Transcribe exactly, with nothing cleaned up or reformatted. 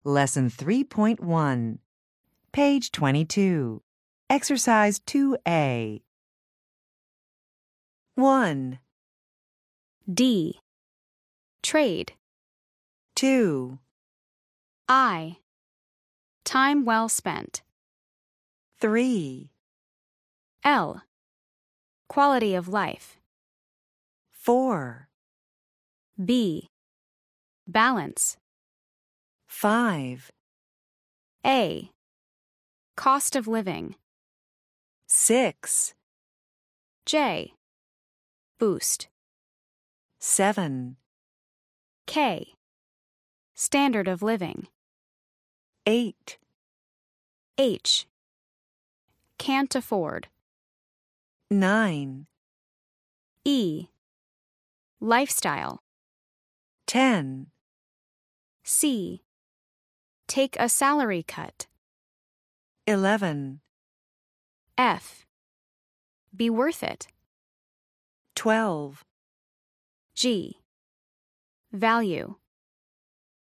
Lesson three point one, page twenty-two, Exercise two A. one, D. Trade. two, I. Time well spent. three, L. Quality of life. four, B. Balance. five, A. Cost of living. six, J. Boost. seven, K. Standard of living. eight, H. Can't afford. nine, E. Lifestyle. ten, C. Take a salary cut. eleven, F. Be worth it. twelve, G. Value.